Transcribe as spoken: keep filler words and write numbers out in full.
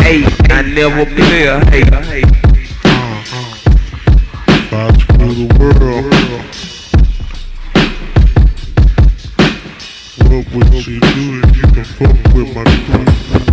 Hey, I never play a hater. About to rule the world. What would she do if you can fuck with my crew?